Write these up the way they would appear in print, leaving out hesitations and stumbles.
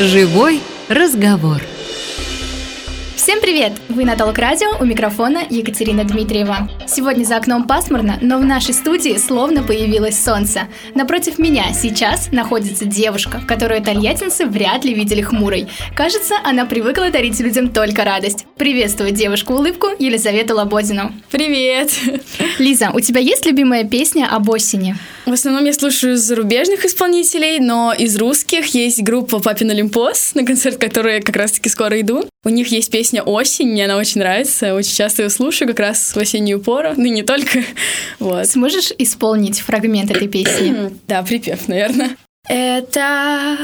Живой разговор. Всем привет! Вы на Толк Радио, у микрофона Екатерина Дмитриева. Сегодня за окном пасмурно, но в нашей студии словно появилось солнце. Напротив меня сейчас находится девушка, которую тольяттинцы вряд ли видели хмурой. Кажется, она привыкла дарить людям только радость. Приветствую девушку-улыбку Елизавету Лободину. Привет! Лиза, у тебя есть любимая песня об осени? В основном я слушаю зарубежных исполнителей, но из русских есть группа Папин Олимпос, на концерт которой как раз-таки скоро иду. У них есть песня «Осень», мне она очень нравится, очень часто ее слушаю как раз в осеннюю пору, ну и не только. Вот. Сможешь исполнить фрагмент этой песни? Да, припев, наверное. Это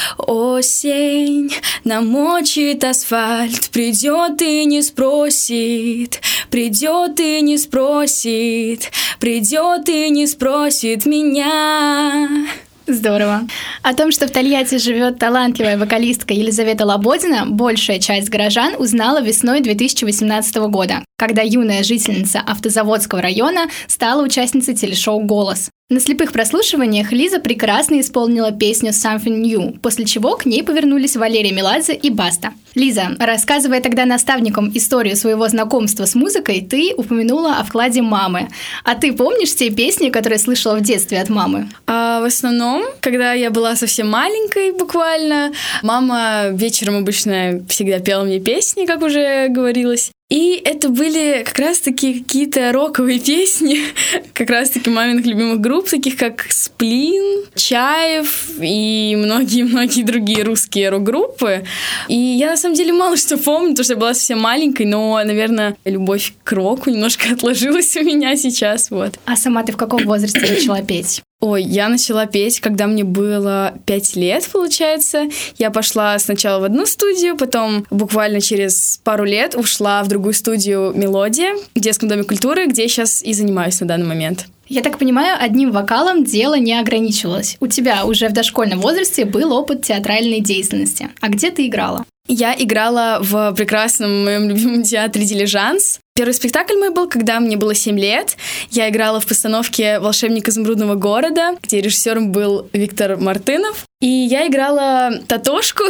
осень намочит асфальт, придет и не спросит, придет и не спросит, придет и не спросит меня. Здорово. О том, что в Тольятти живет талантливая вокалистка Елизавета Лободина, большая часть горожан узнала весной 2018 года, когда юная жительница Автозаводского района стала участницей телешоу «Голос». На слепых прослушиваниях Лиза прекрасно исполнила песню «Something New», после чего к ней повернулись Валерия Меладзе и Баста. Лиза, рассказывая тогда наставникам историю своего знакомства с музыкой, ты упомянула о вкладе мамы. А ты помнишь те песни, которые слышала в детстве от мамы? В основном, когда я была совсем маленькой буквально, мама вечером обычно всегда пела мне песни, как уже говорилось. И это были как раз-таки какие-то роковые песни, как раз-таки маминых любимых групп, таких как «Сплин», «Чаев» и многие-многие другие русские рок-группы. И я, на самом деле, мало что помню, потому что я была совсем маленькой, но, наверное, любовь к року немножко отложилась у меня сейчас, вот. А сама ты в каком возрасте начала петь? Ой, я начала петь, когда мне было 5 лет, получается. Я пошла сначала в одну студию, потом буквально через пару лет ушла в другую студию «Мелодия» в детском доме культуры, где я сейчас и занимаюсь на данный момент. Я так понимаю, одним вокалом дело не ограничивалось. У тебя уже в дошкольном возрасте был опыт театральной деятельности. А где ты играла? Я играла в прекрасном моем любимом театре «Дилижанс». Первый спектакль мой был, когда мне было 7 лет. Я играла в постановке «Волшебник изумрудного города», где режиссером был Виктор Мартынов. И я играла Татошку.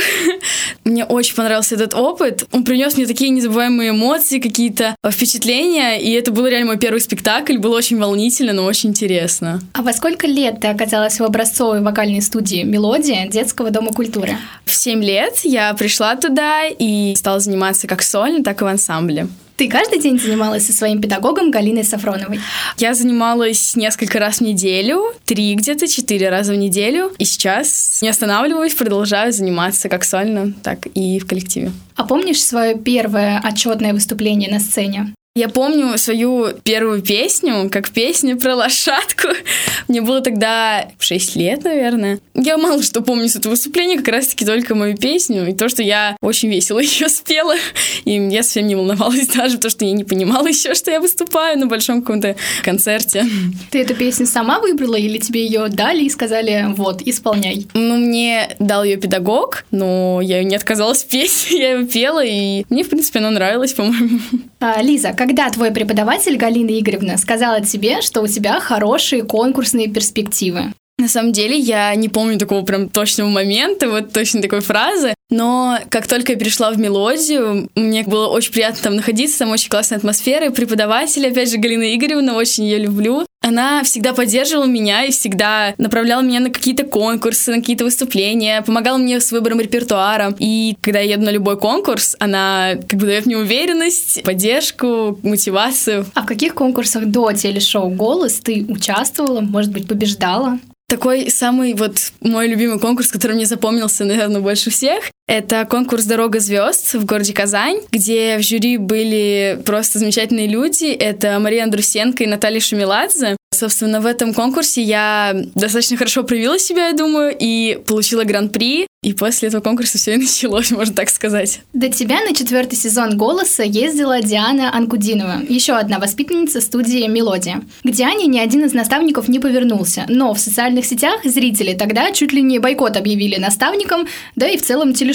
Мне очень понравился этот опыт. Он принес мне такие незабываемые эмоции, какие-то впечатления. И это был реально мой первый спектакль. Было очень волнительно, но очень интересно. А во сколько лет ты оказалась в образцовой вокальной студии «Мелодия» детского дома культуры? В 7 лет я пришла туда и стала заниматься как сольно, так и в ансамбле. Ты каждый день занималась со своим педагогом Галиной Сафроновой? Я занималась несколько раз в неделю, 3 где-то, 4 раза в неделю. И сейчас не останавливаюсь, продолжаю заниматься как сольно, так и в коллективе. А помнишь свое первое отчетное выступление на сцене? Я помню свою первую песню, как песня про лошадку. Мне было тогда 6 лет, наверное. Я мало что помню с этого выступления, как раз-таки только мою песню. И то, что я очень весело ее спела. И я совсем не волновалась даже, потому что я не понимала еще, что я выступаю на большом каком-то концерте. Ты эту песню сама выбрала или тебе ее дали и сказали, вот, исполняй? Мне дал ее педагог, но я ее не отказалась петь. Я ее пела, и мне, в принципе, она нравилась, по-моему. Лиза, когда твой преподаватель Галина Игоревна сказала тебе, что у тебя хорошие конкурсные перспективы? На самом деле, я не помню такого прям точного момента, вот точно такой фразы, но как только я перешла в «Мелодию», мне было очень приятно там находиться, там очень классная атмосфера, и преподаватель, опять же, Галина Игоревна, очень ее люблю. Она всегда поддерживала меня и всегда направляла меня на какие-то конкурсы, на какие-то выступления, помогала мне с выбором репертуара. И когда я еду на любой конкурс, она как бы дает мне уверенность, поддержку, мотивацию. А в каких конкурсах до телешоу «Голос» ты участвовала, может быть, побеждала? Такой самый вот мой любимый конкурс, который мне запомнился, наверное, больше всех, это конкурс «Дорога звезд» в городе Казань, где в жюри были просто замечательные люди. Это Мария Андрусенко и Наталья Шумиладзе. Собственно, в этом конкурсе я достаточно хорошо проявила себя, я думаю, и получила гран-при. И после этого конкурса все и началось, можно так сказать. До тебя на 4-й сезон «Голоса» ездила Диана Анкудинова, еще одна воспитанница студии «Мелодия». К Диане ни один из наставников не повернулся, но в социальных сетях зрители тогда чуть ли не бойкот объявили наставникам, да и в целом телешоу.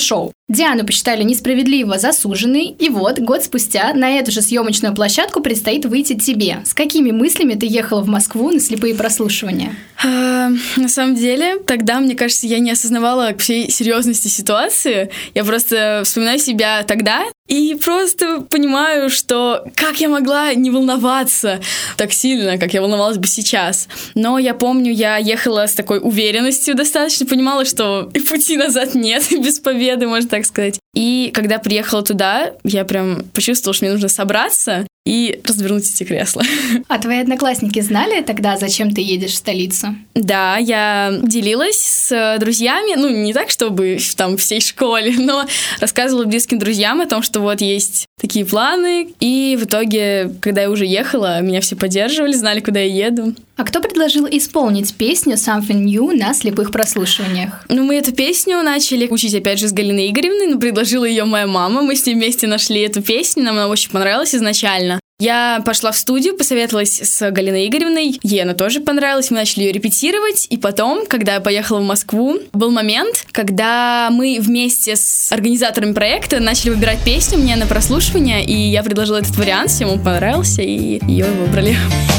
Диану посчитали несправедливо засуженной, и вот, год спустя, на эту же съемочную площадку предстоит выйти тебе. С какими мыслями ты ехала в Москву на слепые прослушивания? На самом деле, тогда, мне кажется, я не осознавала всей серьезности ситуации. Я просто вспоминаю себя тогда и просто понимаю, что как я могла не волноваться так сильно, как я волновалась бы сейчас. Но я помню, я ехала с такой уверенностью достаточно, понимала, что и пути назад нет, и без победы, можно так сказать. И когда приехала туда, я прям почувствовала, что мне нужно собраться и развернуть эти кресла. А твои одноклассники знали тогда, зачем ты едешь в столицу? Да, я делилась с друзьями, не так, чтобы там всей школе, но рассказывала близким друзьям о том, что вот есть такие планы. И в итоге, когда я уже ехала, меня все поддерживали, знали, куда я еду. А кто предложил исполнить песню «Something New» на слепых прослушиваниях? Мы эту песню начали учить, опять же, с Галиной Игоревной, но предложила ее моя мама. Мы с ней вместе нашли эту песню, нам она очень понравилась изначально. Я пошла в студию, посоветовалась с Галиной Игоревной, ей она тоже понравилась, мы начали ее репетировать, и потом, когда я поехала в Москву, был момент, когда мы вместе с организаторами проекта начали выбирать песню мне на прослушивание, и я предложила этот вариант, всем он понравился, и ее выбрали.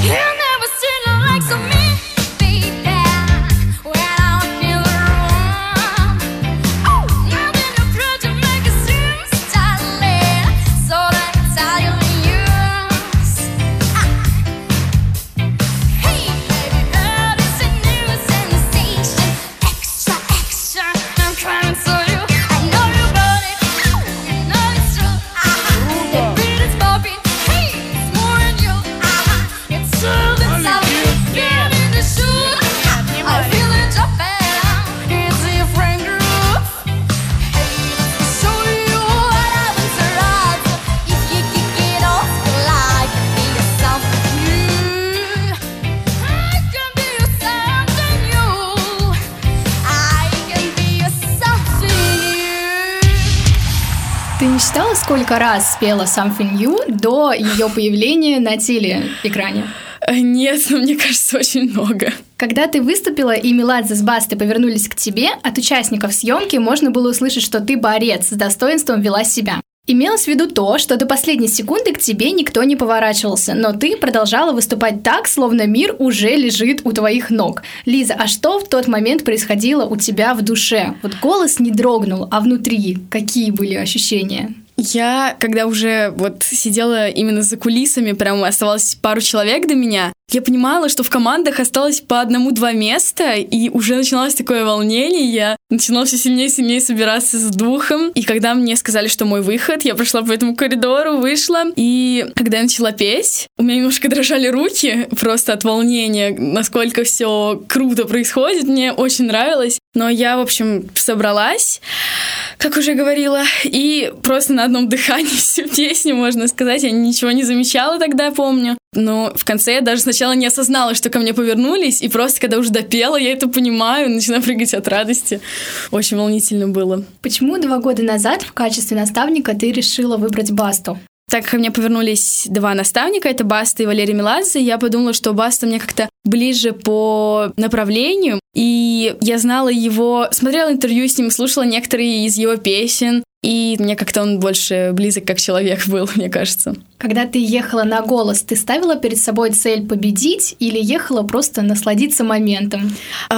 Ты не считала, сколько раз спела «Something New» до ее появления на телеэкране? Нет, но мне кажется, очень много. Когда ты выступила и Меладзе с Бастой повернулись к тебе, от участников съемки можно было услышать, что ты борец, с достоинством вела себя. Имелось в виду то, что до последней секунды к тебе никто не поворачивался, но ты продолжала выступать так, словно мир уже лежит у твоих ног. Лиза, а что в тот момент происходило у тебя в душе? Вот голос не дрогнул, а внутри какие были ощущения? Я, когда уже сидела именно за кулисами, прям оставалось пару человек до меня, я понимала, что в командах осталось по 1-2 места, и уже начиналось такое волнение, я начинала все сильнее и сильнее собираться с духом. И когда мне сказали, что мой выход, я прошла по этому коридору, вышла, и когда я начала петь, у меня немножко дрожали руки просто от волнения, насколько все круто происходит, мне очень нравилось. Но я, в общем, собралась, как уже говорила, и просто на одном дыхании всю песню, можно сказать, я ничего не замечала тогда, помню. Но в конце я даже сначала не осознала, что ко мне повернулись, и просто когда уже допела, я это понимаю, начинаю прыгать от радости. Очень волнительно было. Почему 2 года назад в качестве наставника ты решила выбрать Басту? Так как ко мне повернулись 2 наставника, это Баста и Валерий Меладзе, я подумала, что Баста мне как-то ближе по направлению, и я знала его, смотрела интервью с ним, слушала некоторые из его песен, и мне как-то он больше близок как человек был, мне кажется. Когда ты ехала на «Голос», ты ставила перед собой цель победить или ехала просто насладиться моментом?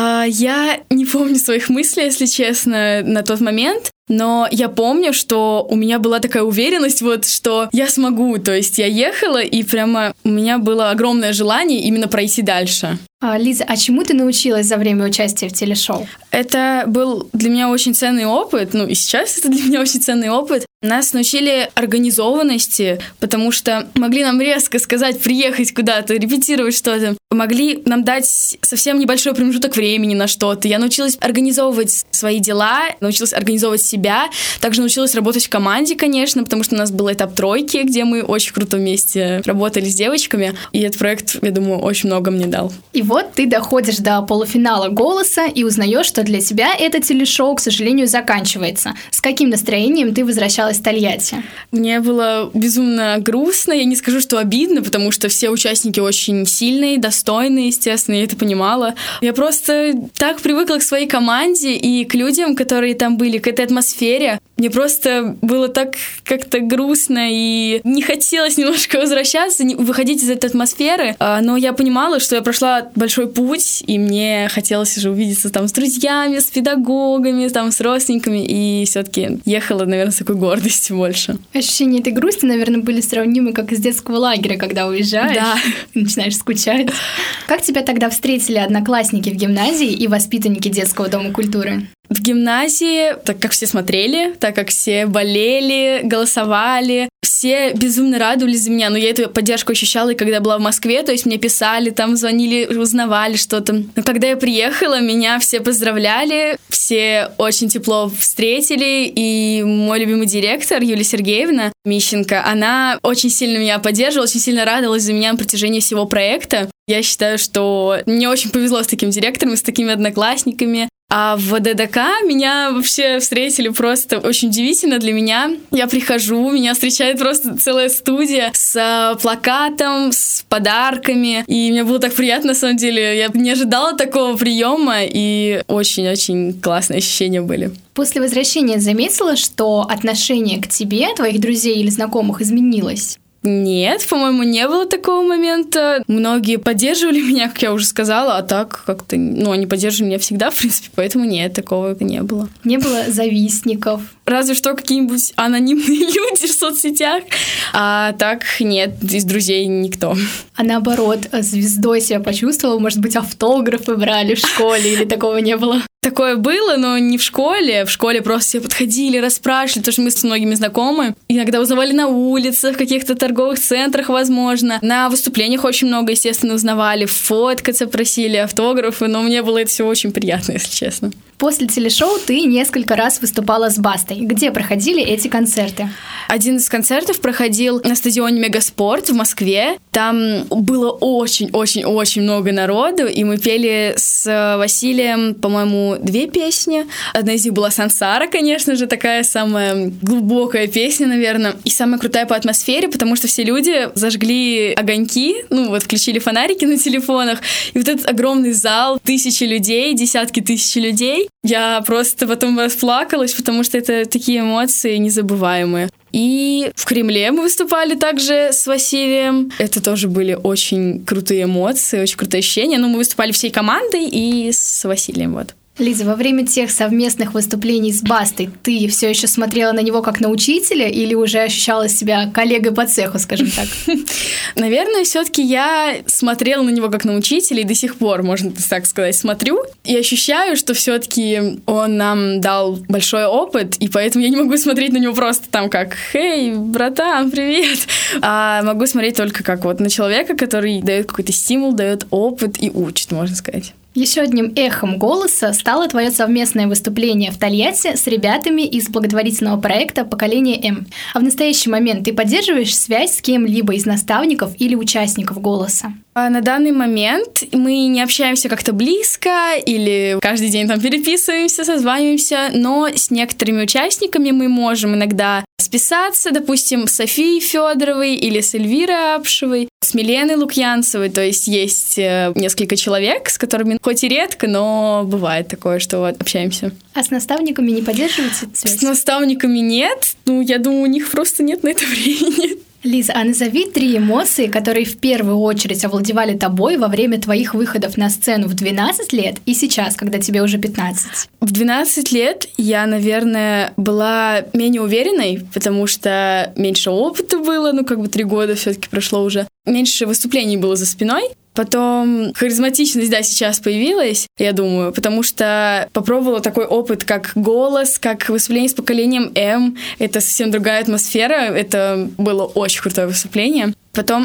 Я не помню своих мыслей, если честно, на тот момент. Но я помню, что у меня была такая уверенность, что я смогу. То есть я ехала, и прямо у меня было огромное желание именно пройти дальше. Лиза, а чему ты научилась за время участия в телешоу? Это был для меня очень ценный опыт, и сейчас это для меня очень ценный опыт. Нас научили организованности, потому что могли нам резко сказать приехать куда-то, репетировать что-то. Могли нам дать совсем небольшой промежуток времени на что-то. Я научилась организовывать свои дела, научилась организовывать себя. Также научилась работать в команде, конечно, потому что у нас был этап тройки, где мы очень круто вместе работали с девочками. И этот проект, я думаю, очень много мне дал. И вот ты доходишь до полуфинала «Голоса» и узнаешь, что для тебя это телешоу, к сожалению, заканчивается. С каким настроением ты возвращалась в Тольятти? Мне было безумно грустно. Я не скажу, что обидно, потому что все участники очень сильные, достойные, естественно, я это понимала. Я просто так привыкла к своей команде и к людям, которые там были, к этой атмосфере. Мне просто было так как-то грустно, и не хотелось немножко возвращаться, выходить из этой атмосферы, но я понимала, что я прошла большой путь, и мне хотелось уже увидеться там с друзьями, с педагогами, там, с родственниками, и все-таки ехала, наверное, с такой гордостью больше. Ощущения этой грусти, наверное, были сравнимы как из детского лагеря, когда уезжаешь, да. И начинаешь скучать. Как тебя тогда встретили одноклассники в гимназии и воспитанники детского дома культуры? В гимназии, так как все смотрели, так как все болели, голосовали, все безумно радовались за меня, но я эту поддержку ощущала и когда была в Москве, то есть мне писали, там звонили, узнавали что-то. Но когда я приехала, меня все поздравляли, все очень тепло встретили, и мой любимый директор Юлия Сергеевна Мищенко, она очень сильно меня поддерживала, очень сильно радовалась за меня на протяжении всего проекта. Я считаю, что мне очень повезло с таким директором, с такими одноклассниками. А в ДДК меня вообще встретили просто очень удивительно для меня. Я прихожу, меня встречает просто целая студия с плакатом, с подарками. И мне было так приятно, на самом деле. Я не ожидала такого приема, и очень-очень классные ощущения были. После возвращения заметила, что отношение к тебе, твоих друзей или знакомых изменилось? Нет, по-моему, не было такого момента. Многие поддерживали меня, как я уже сказала, а так как-то, они поддерживали меня всегда, в принципе, поэтому нет, такого не было. Не было завистников? Разве что какие-нибудь анонимные люди в соцсетях, а так нет, из друзей никто. А наоборот, звездой себя почувствовала, может быть, автографы брали в школе или такого не было? Такое было, но не в школе. В школе просто все подходили, расспрашивали, потому что мы с многими знакомы. Иногда узнавали на улицах, в каких-то торговых центрах, возможно. На выступлениях очень много, естественно, узнавали. Фоткаться просили, автографы, но мне было это все очень приятно, если честно. После телешоу ты несколько раз выступала с Бастой. Где проходили эти концерты? Один из концертов проходил на стадионе Мегаспорт в Москве. Там было очень-очень-очень много народу, и мы пели с Василием, по-моему, 2 песни. Одна из них была «Сансара», конечно же, такая самая глубокая песня, наверное, и самая крутая по атмосфере, потому что все люди зажгли огоньки, включили фонарики на телефонах, и вот этот огромный зал, тысячи людей, десятки тысяч людей. Я просто потом расплакалась, потому что это такие эмоции незабываемые. И в Кремле мы выступали также с Василием. Это тоже были очень крутые эмоции, очень крутые ощущения. Мы выступали всей командой и с Василием, вот. Лиза, во время тех совместных выступлений с Бастой ты все еще смотрела на него как на учителя или уже ощущала себя коллегой по цеху, скажем так? Наверное, все-таки я смотрела на него как на учителя и до сих пор, можно так сказать, смотрю и ощущаю, что все-таки он нам дал большой опыт, и поэтому я не могу смотреть на него просто там как «Хей, братан, привет!», а могу смотреть только как на человека, который дает какой-то стимул, дает опыт и учит, можно сказать. Еще одним эхом голоса стало твое совместное выступление в Тольятти с ребятами из благотворительного проекта «Поколение М». А в настоящий момент ты поддерживаешь связь с кем-либо из наставников или участников «Голоса»? На данный момент мы не общаемся как-то близко или каждый день там переписываемся, созваниваемся, но с некоторыми участниками мы можем иногда списаться, допустим, с Софией Федоровой или с Эльвирой Апшевой, с Миленой Лукьянцевой, то есть несколько человек, с которыми хоть и редко, но бывает такое, что общаемся. А с наставниками не поддерживаете связь? С наставниками нет, я думаю, у них просто нет на это времени. Лиза, а назови 3 эмоции, которые в первую очередь овладевали тобой во время твоих выходов на сцену в 12 лет и сейчас, когда тебе уже 15. В 12 лет я, наверное, была менее уверенной, потому что меньше опыта было, 3 года все-таки прошло уже. Меньше выступлений было за спиной. Потом харизматичность, сейчас появилась, я думаю, потому что попробовала такой опыт, как голос, как выступление с поколением М. Это совсем другая атмосфера, это было очень крутое выступление. Потом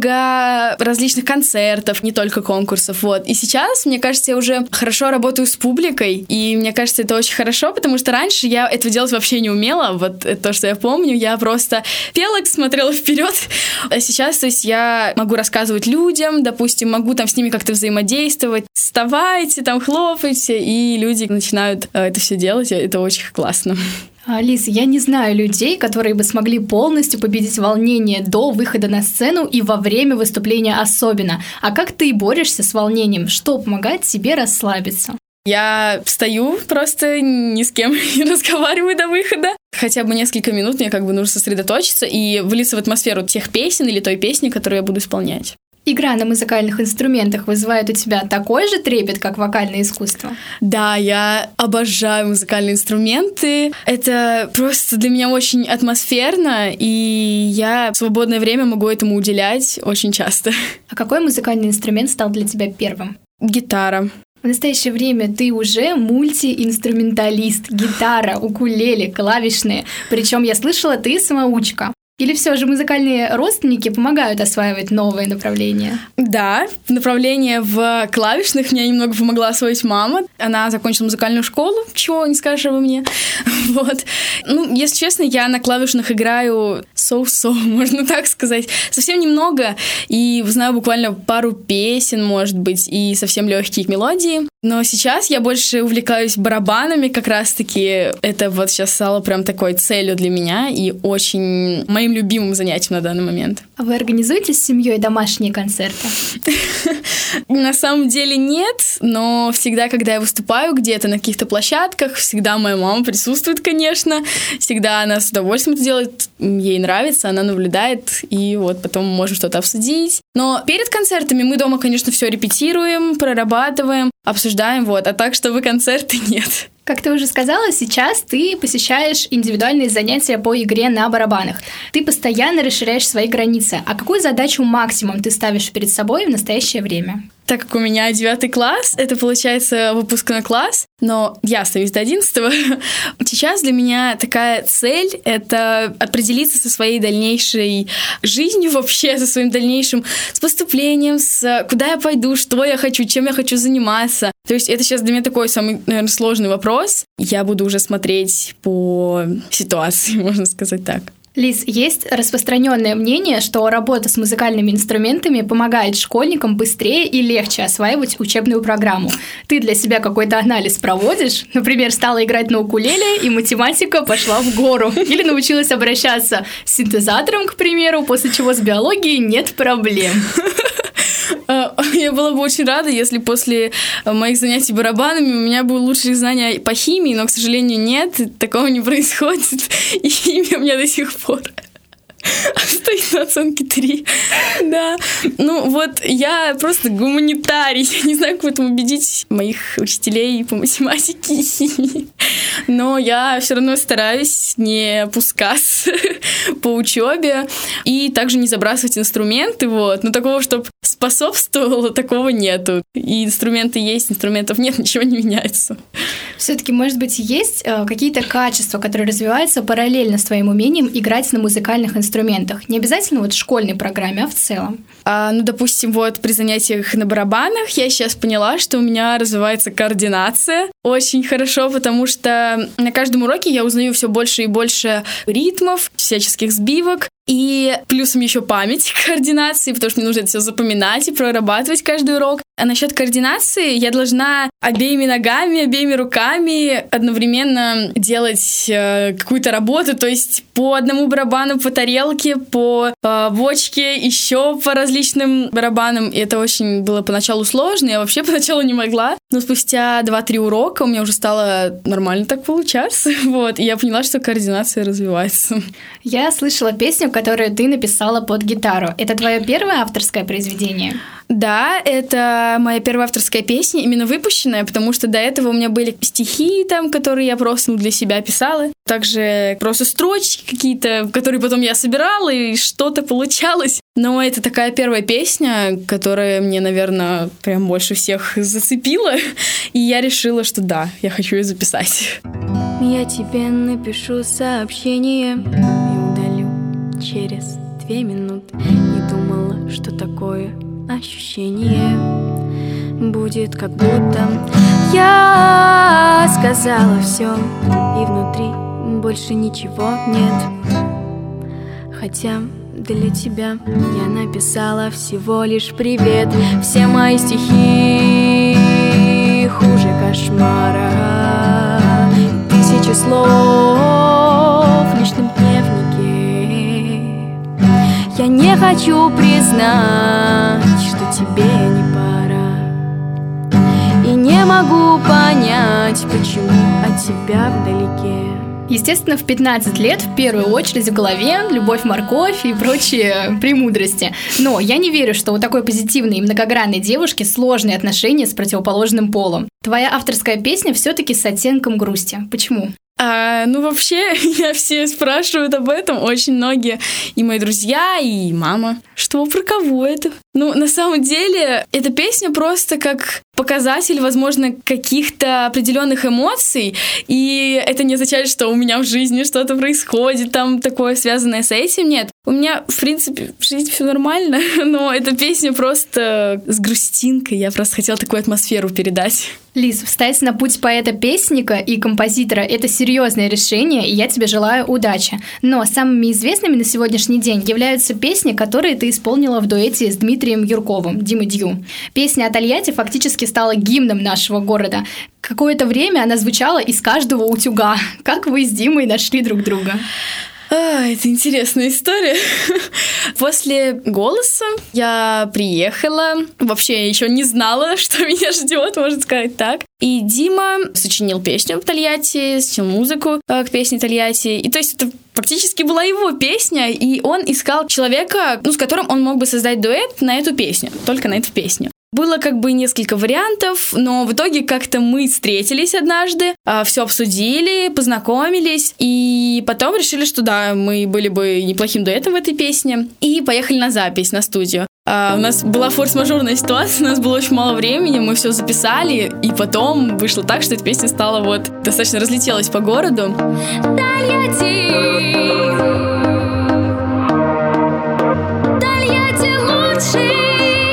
много различных концертов, не только конкурсов, И сейчас, мне кажется, я уже хорошо работаю с публикой, и мне кажется, это очень хорошо, потому что раньше я этого делать вообще не умела, это то, что я помню, я просто пела, смотрела вперед, а сейчас, то есть, я могу рассказывать людям, допустим, могу там с ними как-то взаимодействовать, вставайте, там хлопайте, и люди начинают это все делать, это очень классно. Лиз, я не знаю людей, которые бы смогли полностью победить волнение до выхода на сцену и во время выступления особенно. А как ты борешься с волнением? Что помогает тебе расслабиться? Я встаю, просто ни с кем не разговариваю до выхода. Хотя бы несколько минут мне нужно сосредоточиться и влиться в атмосферу тех песен или той песни, которую я буду исполнять. Игра на музыкальных инструментах вызывает у тебя такой же трепет, как вокальное искусство? Да, я обожаю музыкальные инструменты. Это просто для меня очень атмосферно, и я в свободное время могу этому уделять очень часто. А какой музыкальный инструмент стал для тебя первым? Гитара. В настоящее время ты уже мультиинструменталист. Гитара, укулеле, клавишные. Причем я слышала, ты самоучка. Или все же музыкальные родственники помогают осваивать новые направления? Да, направление в клавишных мне немного помогла освоить мама. Она закончила музыкальную школу, чего не скажешь обо мне. Вот. Если честно, я на клавишных играю so-so, можно так сказать. Совсем немного, и знаю буквально пару песен, может быть, и совсем легкие мелодии. Но сейчас я больше увлекаюсь барабанами, как раз-таки это вот сейчас стало прям такой целью для меня и очень моим любимым занятием на данный момент. А вы организуете с семьей домашние концерты? На самом деле нет, но всегда, когда я выступаю где-то на каких-то площадках, всегда моя мама присутствует, конечно. Всегда она с удовольствием это делает, ей нравится, она наблюдает, и вот потом мы можем что-то обсудить. Но перед концертами мы дома, конечно, все репетируем, прорабатываем, обсуждаем, вот. А так, чтобы концерты нет. Как ты уже сказала, сейчас ты посещаешь индивидуальные занятия по игре на барабанах. Ты постоянно расширяешь свои границы. А какую задачу максимум ты ставишь перед собой в настоящее время? Так как у меня 9 класс, это получается выпускной класс, но я остаюсь до 11-го. Сейчас для меня такая цель — это определиться со своей дальнейшей жизнью вообще, со своим дальнейшим с поступлением, с куда я пойду, что я хочу, чем я хочу заниматься. То есть это сейчас для меня такой самый, наверное, сложный вопрос. Я буду уже смотреть по ситуации, можно сказать так. Лиз, есть распространенное мнение, что работа с музыкальными инструментами помогает школьникам быстрее и легче осваивать учебную программу. Ты для себя какой-то анализ проводишь? Например, стала играть на укулеле, и математика пошла в гору. Или научилась обращаться с синтезатором, к примеру, после чего с биологией нет проблем. Я была бы очень рада, если после моих занятий барабанами у меня были лучшие знания по химии, но, к сожалению, нет, такого не происходит, и химия у меня до сих пор стоит на оценке 3. Да. Я просто гуманитарий. Я не знаю, как в этом убедить моих учителей по математике и химии. Но я все равно стараюсь не опускаться по учебе и также не забрасывать инструменты. Вот. Но такого, чтобы способствовало, такого нету. И инструменты есть, инструментов нет, ничего не меняется. Все-таки, может быть, есть какие-то качества, которые развиваются параллельно с твоим умением играть на музыкальных инструментах? Не обязательно в школьной программе, а в целом. Допустим, при занятиях на барабанах я сейчас поняла, что у меня развивается координация очень хорошо, потому что на каждом уроке я узнаю все больше и больше ритмов, всяческих сбивок. И плюсом еще память координации, потому что мне нужно это все запоминать и прорабатывать каждый урок. А насчет координации я должна обеими ногами, обеими руками одновременно делать какую-то работу, то есть по одному барабану по тарелке, по бочке, еще по различным барабанам. И это очень было поначалу сложно, я вообще поначалу не могла. Но спустя 2-3 урока у меня уже стало нормально так получаться. Вот, и я поняла, что координация развивается. Я слышала песню, которую ты написала под гитару. Это твое первое авторское произведение? Да, это моя первая авторская песня, именно выпущенная, потому что до этого у меня были стихи, которые я просто для себя писала. Также просто строчки какие-то, которые потом я собирала, и что-то получалось. Но это такая первая песня, которая мне, наверное, прям больше всех зацепила. И я решила, что да, я хочу ее записать. Я тебе напишу сообщение и удалю через 2 минуты. Не думала, что такое ощущение будет, как будто я сказала все, и внутри больше ничего нет. Хотя для тебя я написала всего лишь привет. Все мои стихи хуже кошмара, 1000 слов в личном дневнике. Я не хочу признать, что тебе не пора, и не могу понять, почему от тебя вдалеке. Естественно, в 15 лет в первую очередь в голове любовь-морковь и прочие премудрости. Но я не верю, что у такой позитивной и многогранной девушки сложные отношения с противоположным полом. Твоя авторская песня все-таки с оттенком грусти. Почему? Вообще, меня все спрашивают об этом, очень многие, и мои друзья, и мама. Что, про кого это? На самом деле, эта песня просто как показатель, возможно, каких-то определенных эмоций, и это не означает, что у меня в жизни что-то происходит, там такое связанное с этим, нет. У меня, в принципе, в жизни все нормально, но эта песня просто с грустинкой, я просто хотела такую атмосферу передать. Лиз, встать на путь поэта-песенника и композитора – это серьезное решение, и я тебе желаю удачи. Но самыми известными на сегодняшний день являются песни, которые ты исполнила в дуэте с Дмитрием Юрковым, Дима Дью. Песня о Тольятти фактически стала гимном нашего города. Какое-то время она звучала из каждого утюга. Как вы с Димой нашли друг друга? Это интересная история. После «Голоса» я приехала, вообще еще не знала, что меня ждет, можно сказать так. И Дима сочинил песню в Тольятти, сочинил музыку к песне Тольятти. И то есть это фактически была его песня, и он искал человека, с которым он мог бы создать дуэт на эту песню, только на эту песню. Было несколько вариантов, но в итоге как-то мы встретились однажды, все обсудили, познакомились, и потом решили, что да, мы были бы неплохим дуэтом в этой песне, и поехали на запись, на студию. У нас была форс-мажорная ситуация, у нас было очень мало времени, мы все записали, и потом вышло так, что эта песня стала достаточно разлетелась по городу. Тольятти лучший.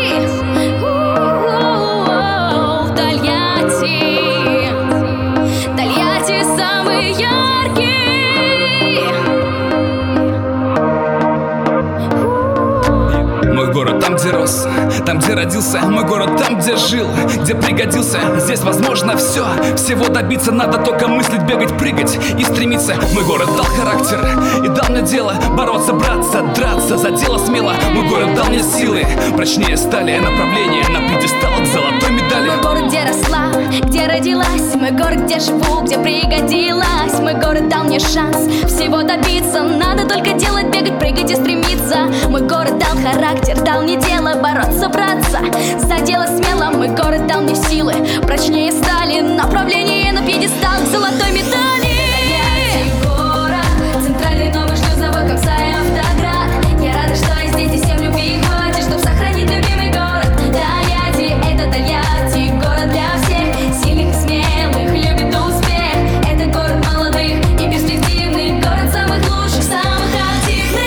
Город там, где рос, там, где родился. Мой город там, где жил, где пригодился. Здесь возможно все, всего добиться. Надо только мыслить, бегать, прыгать и стремиться. Мой город дал характер и дал мне дело бороться, браться, драться за дело смело. Мой город дал мне силы, прочнее стали направления на пьедестал к золотой медали. Мой город, где росла, где родилась. Мой город, где живу, где пригодилась. Мой город дал мне шанс всего добиться. Надо только делать, бегать, прыгать и стремиться. Мой город дал характер, дал мне дело бороться, браться за дело смело. Мой город дал мне силы, прочнее стали направление на пьедестал к золотой медали. Город, центральный новый шлюзовой, Комса и Автоград. Я рада, что я здесь, и всем любви хватит, чтоб сохранить любимый город. Тольятти, это Тольятти, город для всех, сильных и смелых, любит успех. Это город молодых и перспективных, город самых лучших, самых активных.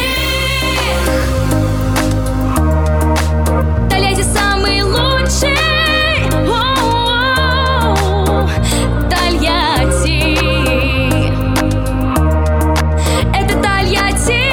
Тольятти самый лучший. Тольятти. Это Тольятти.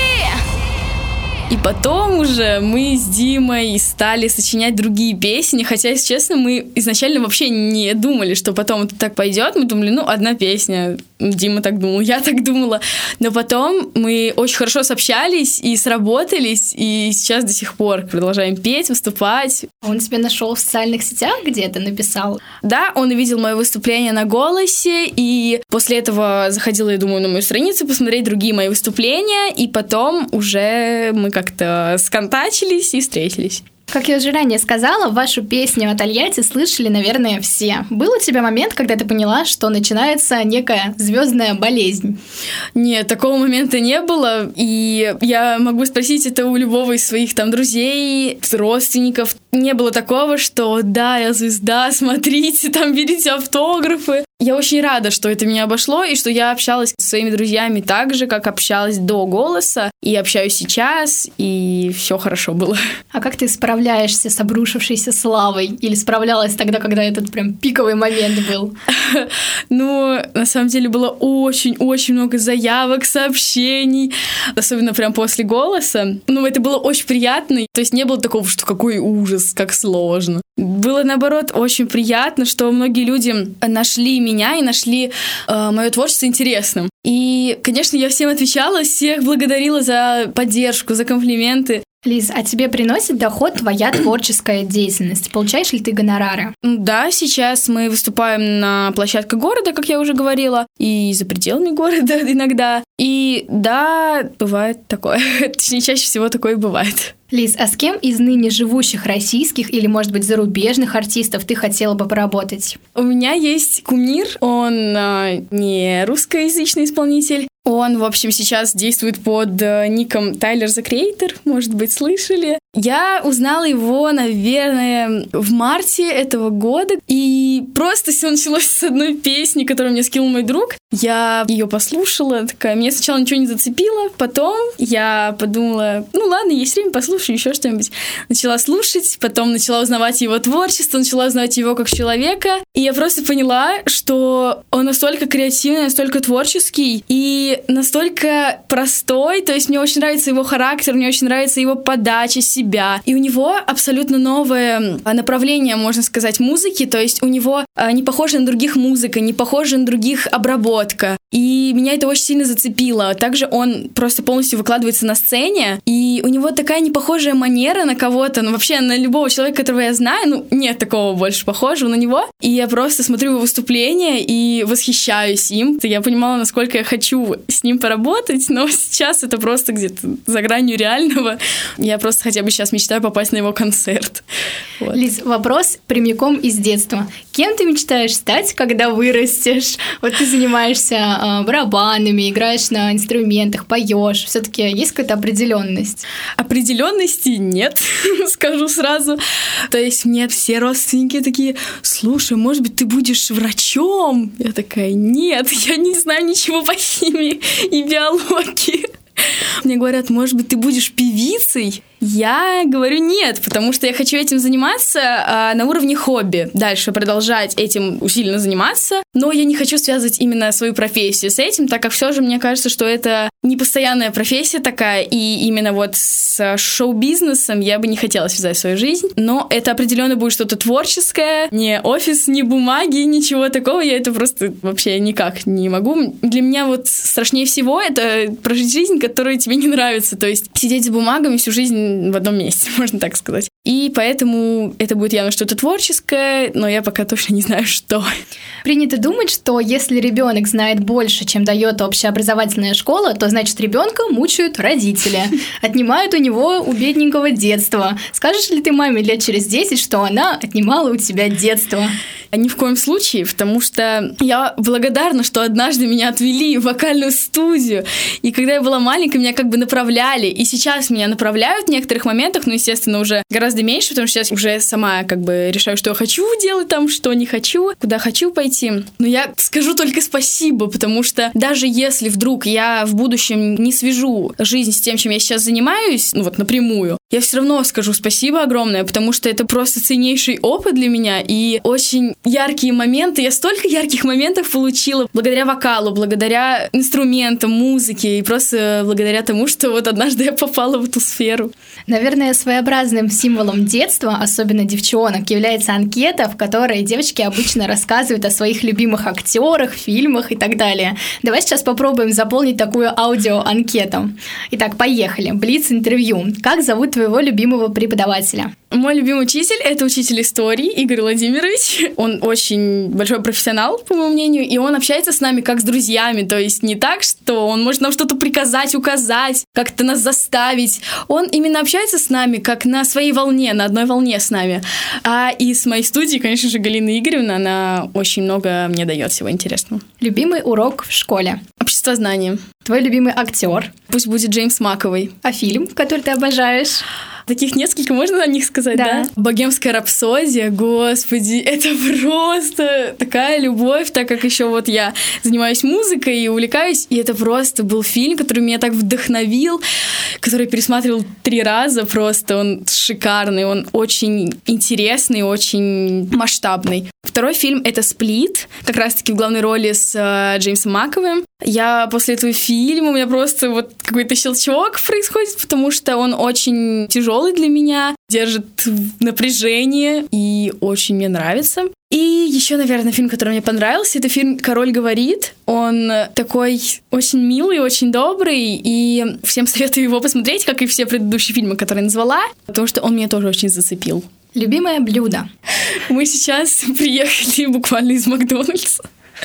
И потом уже мы с Димой стали сочинять другие песни, хотя, если честно, мы изначально вообще не думали, что потом это так пойдет. Мы думали, одна песня. Дима так думал, я так думала. Но потом мы очень хорошо сообщались и сработались, и сейчас до сих пор продолжаем петь, выступать. Он тебя нашел в социальных сетях где-то, написал? Да, он увидел мое выступление на «Голосе», и после этого заходила, я думаю, на мою страницу посмотреть другие мои выступления, и потом уже мы как-то сконтачились и встретились. Как я уже ранее сказала, вашу песню о Тольятти слышали, наверное, все. Был у тебя момент, когда ты поняла, что начинается некая звездная болезнь? Нет, такого момента не было. И я могу спросить это у любого из своих друзей, родственников. Не было такого, что да, я звезда, смотрите, берите автографы. Я очень рада, что это меня обошло, и что я общалась со своими друзьями так же, как общалась до «Голоса», и общаюсь сейчас, и все хорошо было. А как ты справляешься с обрушившейся славой? Или справлялась тогда, когда этот прям пиковый момент был? На самом деле было очень-очень много заявок, сообщений, особенно прям после «Голоса». Это было очень приятно, то есть не было такого, что какой ужас, как сложно. Было, наоборот, очень приятно, что многие люди нашли меня и нашли мое творчество интересным. И, конечно, я всем отвечала, всех благодарила за поддержку, за комплименты. Лиз, а тебе приносит доход твоя творческая деятельность? Получаешь ли ты гонорары? Да, сейчас мы выступаем на площадке города, как я уже говорила, и за пределами города иногда. И да, бывает такое. Точнее, чаще всего такое бывает. Лиз, а с кем из ныне живущих российских или, может быть, зарубежных артистов ты хотела бы поработать? У меня есть кумир, он не русскоязычный исполнитель. Он, в общем, сейчас действует под ником Tyler the Creator, может быть, слышали. Я узнала его, наверное, в марте этого года, и просто все началось с одной песни, которую мне скинул мой друг. Я ее послушала, такая, меня сначала ничего не зацепило, потом я подумала, ну ладно, есть время, послушаю еще что-нибудь. Начала слушать, потом начала узнавать его творчество, начала узнавать его как человека, и я просто поняла, что он настолько креативный, настолько творческий и настолько простой, то есть мне очень нравится его характер, мне очень нравится его подача себя, и у него абсолютно новое направление, можно сказать, музыки, то есть у него не похоже на других музыка, не похоже на других обработка, и меня это очень сильно зацепило. Также он просто полностью выкладывается на сцене, и у него такая непохожая манера на кого-то, ну вообще на любого человека, которого я знаю, ну нет такого больше похожего на него, и я просто смотрю его выступления и восхищаюсь им. Я понимала, насколько я хочу с ним поработать, но сейчас это просто где-то за гранью реального. Я просто хотя бы сейчас мечтаю попасть на его концерт. Вот. Лиз, вопрос прямиком из детства. Кем ты мечтаешь стать, когда вырастешь? Вот ты занимаешься барабанами, играешь на инструментах, поешь. Все-таки есть какая-то определенность? Определенности нет, скажу сразу. То есть мне все родственники такие: слушай, может быть, ты будешь врачом? Я такая: нет, я не знаю ничего по химии и биологии. Мне говорят: может быть, ты будешь певицей? Я говорю нет, потому что я хочу этим заниматься на уровне хобби, дальше продолжать этим усиленно заниматься, но я не хочу связывать именно свою профессию с этим, так как все же мне кажется, что это не постоянная профессия такая, и именно вот с шоу-бизнесом я бы не хотела связать свою жизнь, но это определенно будет что-то творческое, не офис, не бумаги, ничего такого, я это просто вообще никак не могу. Для меня вот страшнее всего это прожить жизнь, которая тебе не нравится, то есть сидеть за бумагами всю жизнь в одном месте, можно так сказать. И поэтому это будет явно что-то творческое, но я пока точно не знаю, что. Принято думать, что если ребенок знает больше, чем дает общеобразовательная школа, то значит ребенка мучают родители, отнимают у него у бедненького детства. Скажешь ли ты маме лет через 10, что она отнимала у тебя детство? Ни в коем случае, потому что я благодарна, что однажды меня отвели в вокальную студию, и когда я была маленькой, меня как бы направляли, и сейчас меня направляют в некоторых моментах, но, естественно, уже гораздо меньше, потому что сейчас уже сама как бы решаю, что я хочу делать там, что не хочу, куда хочу пойти. Но я скажу только спасибо, потому что даже если вдруг я в будущем не свяжу жизнь с тем, чем я сейчас занимаюсь, ну вот напрямую, я все равно скажу спасибо огромное, потому что это просто ценнейший опыт для меня и очень яркие моменты. Я столько ярких моментов получила благодаря вокалу, благодаря инструментам, музыке и просто благодаря тому, что вот однажды я попала в эту сферу. Наверное, своеобразным символом детства, особенно девчонок, является анкета, в которой девочки обычно рассказывают о своих любимых актерах, фильмах и так далее. Давай сейчас попробуем заполнить такую аудиоанкету. Итак, поехали. Блиц-интервью. Как зовут твоего любимого преподавателя? Мой любимый учитель — это учитель истории Игорь Владимирович. Он очень большой профессионал, по моему мнению, и он общается с нами как с друзьями, то есть не так, что он может нам что-то приказать, указать, как-то нас заставить. Он именно общается с нами как на своей волне, на одной волне с нами. А из моей студии, конечно же, Галина Игоревна, она очень много мне дает всего интересного. Любимый урок в школе? Обществознание. Твой любимый актер? Пусть будет Джеймс Маковой. А фильм, который ты обожаешь? Таких несколько, можно о них сказать, да? «Богемская рапсодия», господи, это просто такая любовь, так как еще вот я занимаюсь музыкой и увлекаюсь, и это просто был фильм, который меня так вдохновил, который я пересматривал 3 раза просто, он шикарный, он очень интересный, очень масштабный. Второй фильм — это «Сплит», как раз-таки в главной роли с Джеймсом Маковым. Я после этого фильма, у меня просто вот какой-то щелчок происходит, потому что он очень тяжелый для меня, держит напряжение и очень мне нравится. И еще, наверное, фильм, который мне понравился, это фильм «Король говорит». Он такой очень милый, очень добрый, и всем советую его посмотреть, как и все предыдущие фильмы, которые я назвала, потому что он меня тоже очень зацепил. Любимое блюдо? Мы сейчас приехали буквально из Макдональдса.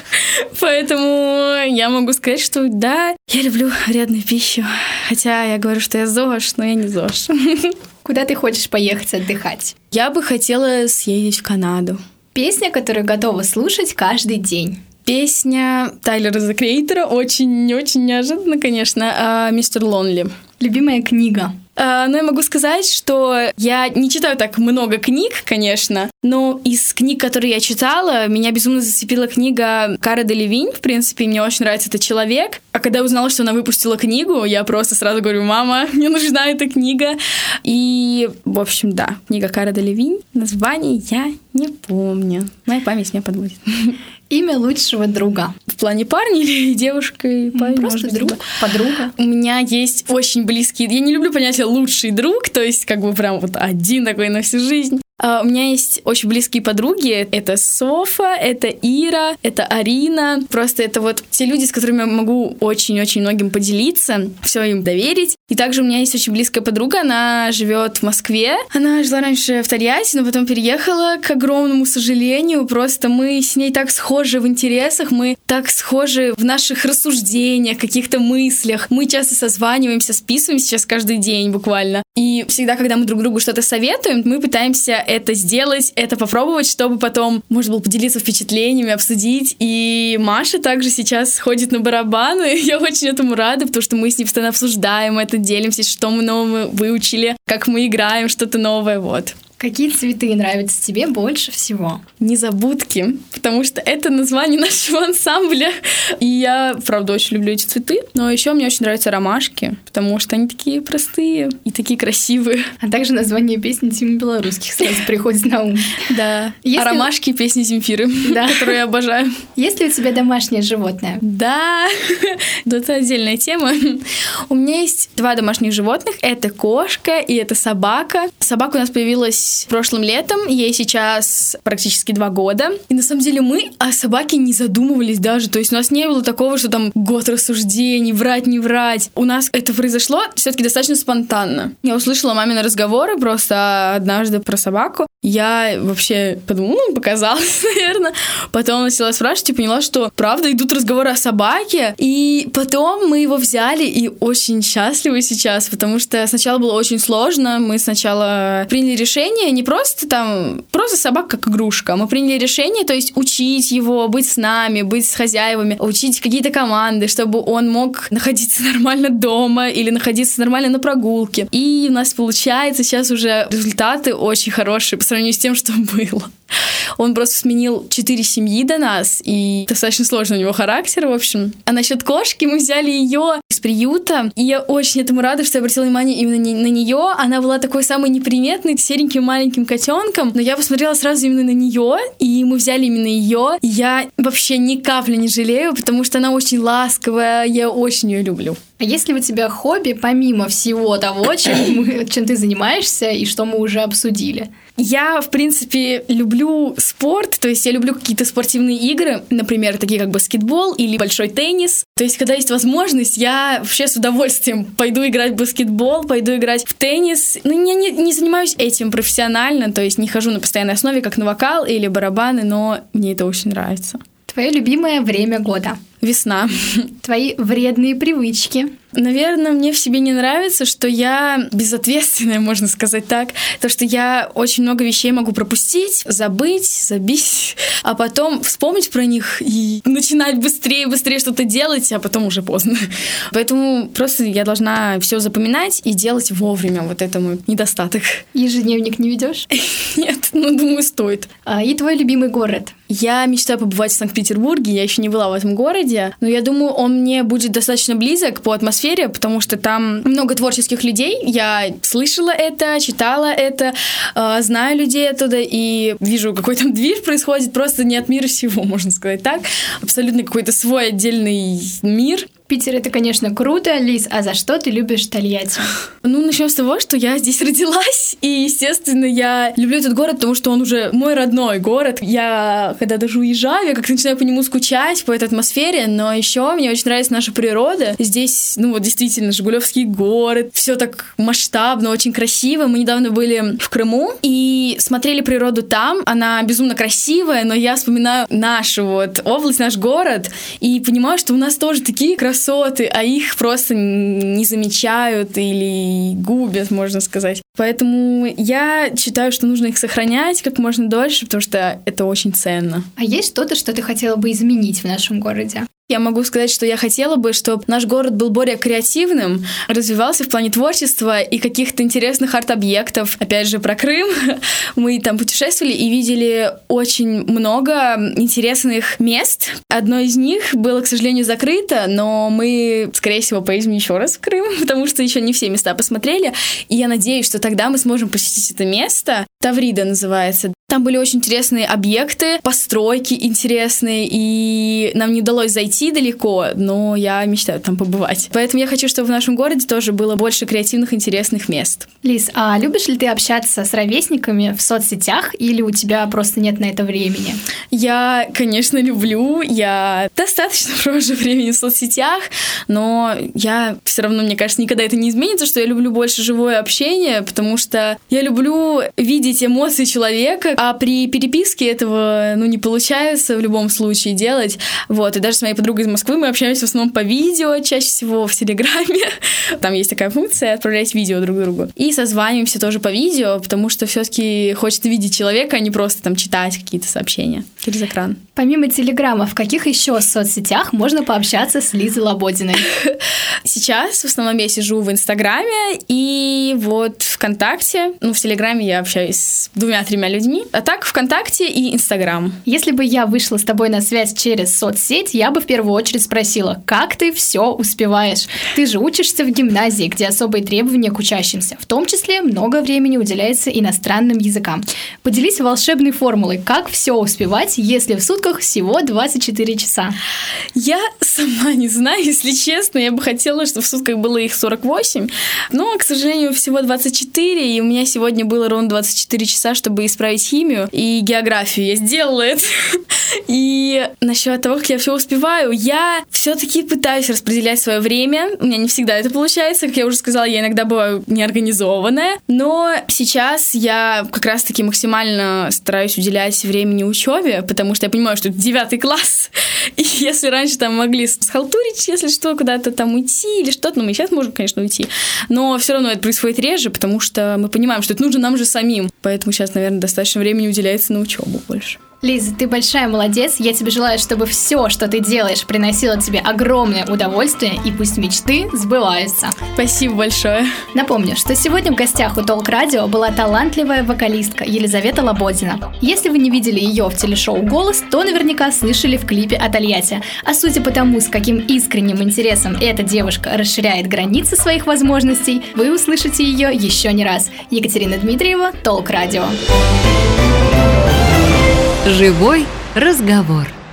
Поэтому я могу сказать, что да, я люблю вредную пищу. Хотя я говорю, что я ЗОЖ, но я не ЗОЖ. Куда ты хочешь поехать отдыхать? Я бы хотела съездить в Канаду. Песня, которую готова слушать каждый день. Песня Тайлера The Creator, очень-очень неожиданно, конечно, «Мистер Лонли». Любимая книга? Но я могу сказать, что я не читаю так много книг, конечно, но из книг, которые я читала, меня безумно зацепила книга Кары Делевинь. В принципе, мне очень нравится этот человек. А когда я узнала, что она выпустила книгу, я просто сразу говорю: мама, мне нужна эта книга. И, в общем, да, книга Кары Делевинь. Название я не помню. Моя память меня подводит. Имя лучшего друга? В плане парня или девушки? Просто друг, подруга. У меня есть очень близкие... Я не люблю понятие «лучший друг», то есть как бы прям вот один такой на всю жизнь. У меня есть очень близкие подруги. Это Софа, это Ира, это Арина. Просто это вот те люди, с которыми я могу очень-очень многим поделиться, все им доверить. И также у меня есть очень близкая подруга, она живет в Москве. Она жила раньше в Тольятти, но потом переехала, к огромному сожалению. Просто мы с ней так схожи в интересах, мы так схожи в наших рассуждениях, каких-то мыслях. Мы часто созваниваемся, списываемся сейчас каждый день буквально. И всегда, когда мы друг другу что-то советуем, мы пытаемся это сделать, это попробовать, чтобы потом можно было поделиться впечатлениями, обсудить. И Маша также сейчас ходит на барабаны. Я очень этому рада, потому что мы с ней постоянно обсуждаем это, делимся, что мы нового выучили, как мы играем, что-то новое, вот. Какие цветы нравятся тебе больше всего? Незабудки, потому что это название нашего ансамбля. И я, правда, очень люблю эти цветы. Но еще мне очень нравятся ромашки, потому что они такие простые и такие красивые. А также название песни Тимы Белорусских сразу приходит на ум. Да. А ромашки — песни Земфиры, которую я обожаю. Есть ли у тебя домашнее животное? Да, это отдельная тема. У меня есть 2 домашних животных. Это кошка и это собака. Собака у нас появилась прошлым летом, ей сейчас практически 2 года. И на самом деле мы о собаке не задумывались даже. То есть у нас не было такого, что там год рассуждений, врать, не врать. У нас это произошло все-таки достаточно спонтанно. Я услышала мамины разговоры просто однажды про собаку. Я вообще подумала, показалось, наверное. Потом начала спрашивать и поняла, что правда идут разговоры о собаке. И потом мы его взяли и очень счастливы сейчас, потому что сначала было очень сложно. Мы сначала приняли решение не просто собака как игрушка. Мы приняли решение, то есть учить его, быть с нами, быть с хозяевами, учить какие-то команды, чтобы он мог находиться нормально дома или находиться нормально на прогулке. И у нас получается сейчас уже результаты очень хорошие по сравнению с тем, что было. Он просто сменил 4 семьи до нас, и достаточно сложный у него характер, в общем. А насчет кошки, мы взяли ее из приюта, и я очень этому рада, что я обратила внимание именно на нее. Она была такой самой неприметной, сереньким маленьким котенком, но я посмотрела сразу именно на нее, и мы взяли именно ее. И я вообще ни капли не жалею, потому что она очень ласковая, я очень ее люблю. А есть ли у тебя хобби, помимо всего того, чем ты занимаешься и что мы уже обсудили? Я, в принципе, люблю спорт, то есть я люблю какие-то спортивные игры, например, такие как баскетбол или большой теннис. То есть, когда есть возможность, я вообще с удовольствием пойду играть в баскетбол, пойду играть в теннис. Но я не занимаюсь этим профессионально, то есть не хожу на постоянной основе, как на вокал или барабаны, но мне это очень нравится. Твое любимое время года? Весна. Твои вредные привычки? Наверное, мне в себе не нравится, что я безответственная, можно сказать так. То, что я очень много вещей могу пропустить, забить, а потом вспомнить про них и начинать быстрее что-то делать, а потом уже поздно. Поэтому просто я должна все запоминать и делать вовремя. Вот это мой недостаток. Ежедневник не ведешь? Нет, думаю, стоит. И твой любимый город? Я мечтаю побывать в Санкт-Петербурге, я еще не была в этом городе, но я думаю, он мне будет достаточно близок по атмосфере, потому что там много творческих людей. Я слышала это, читала это, знаю людей оттуда и вижу, какой там движ происходит, просто не от мира сего, можно сказать так. Абсолютно какой-то свой отдельный мир. Питер — это, конечно, круто. Лиз, а за что ты любишь Тольятти? Начнем с того, что я здесь родилась, и, естественно, я люблю этот город, потому что он уже мой родной город. Я, когда даже уезжаю, я как-то начинаю по нему скучать, по этой атмосфере, но еще мне очень нравится наша природа. Здесь, действительно, Жигулевский город, все так масштабно, очень красиво. Мы недавно были в Крыму и смотрели природу там. Она безумно красивая, но я вспоминаю нашу область, наш город, и понимаю, что у нас тоже такие красоты, а их просто не замечают или губят, можно сказать. Поэтому я считаю, что нужно их сохранять как можно дольше, потому что это очень ценно. А есть что-то, что ты хотела бы изменить в нашем городе? Я могу сказать, что я хотела бы, чтобы наш город был более креативным, развивался в плане творчества и каких-то интересных арт-объектов. Опять же, про Крым. Мы там путешествовали и видели очень много интересных мест. Одно из них было, к сожалению, закрыто, но мы, скорее всего, поедем еще раз в Крым, потому что еще не все места посмотрели. И я надеюсь, что тогда мы сможем посетить это место. Таврида называется. Там были очень интересные объекты, постройки интересные, и нам не удалось зайти далеко, но я мечтаю там побывать. Поэтому я хочу, чтобы в нашем городе тоже было больше креативных, интересных мест. Лиз, а любишь ли ты общаться с ровесниками в соцсетях, или у тебя просто нет на это времени? Я, конечно, люблю. Я достаточно провожу времени в соцсетях, но я все равно, мне кажется, никогда это не изменится, что я люблю больше живое общение, потому что я люблю видеть эмоции человека, а при переписке этого, не получается в любом случае делать. И даже с моей подругой из Москвы мы общаемся в основном по видео, чаще всего в Телеграме. Там есть такая функция — отправлять видео друг другу. И созваниваемся тоже по видео, потому что все-таки хочется видеть человека, а не просто там читать какие-то сообщения через экран. Помимо Телеграма, в каких еще соцсетях можно пообщаться с Лизой Лободиной? Сейчас в основном я сижу в Инстаграме и ВКонтакте. В Телеграме я общаюсь с 2-3 людьми. А так ВКонтакте и Инстаграм. Если бы я вышла с тобой на связь через соцсеть, я бы в первую очередь спросила, как ты все успеваешь? Ты же учишься в гимназии, где особые требования к учащимся. В том числе много времени уделяется иностранным языкам. Поделись волшебной формулой, как все успевать, если в сутках всего 24 часа. Я сама не знаю, если честно. Я бы хотела, чтобы в сутках было их 48. Но, к сожалению, всего 24. И у меня сегодня было ровно 24 часа, чтобы исправить химию и географию. Я сделала это. И насчет того, как я все успеваю, я все-таки пытаюсь распределять свое время. У меня не всегда это получается. Как я уже сказала, я иногда бываю неорганизованная. Но сейчас я как раз-таки максимально стараюсь уделять времени учебе, потому что я понимаю, что это 9 класс. И если раньше там могли схалтурить, если что, куда-то там уйти или что-то, мы сейчас можем, конечно, уйти. Но все равно это происходит реже, потому что мы понимаем, что это нужно нам же самим. Поэтому сейчас, наверное, достаточно времени уделяется на учебу больше. Лиза, ты большая молодец. Я тебе желаю, чтобы все, что ты делаешь, приносило тебе огромное удовольствие, и пусть мечты сбываются. Спасибо большое. Напомню, что сегодня в гостях у Толк Радио была талантливая вокалистка Елизавета Лободина. Если вы не видели ее в телешоу «Голос», то наверняка слышали в клипе о Тольятти. А судя по тому, с каким искренним интересом эта девушка расширяет границы своих возможностей, вы услышите ее еще не раз. Екатерина Дмитриева, Толк Радио. Живой разговор.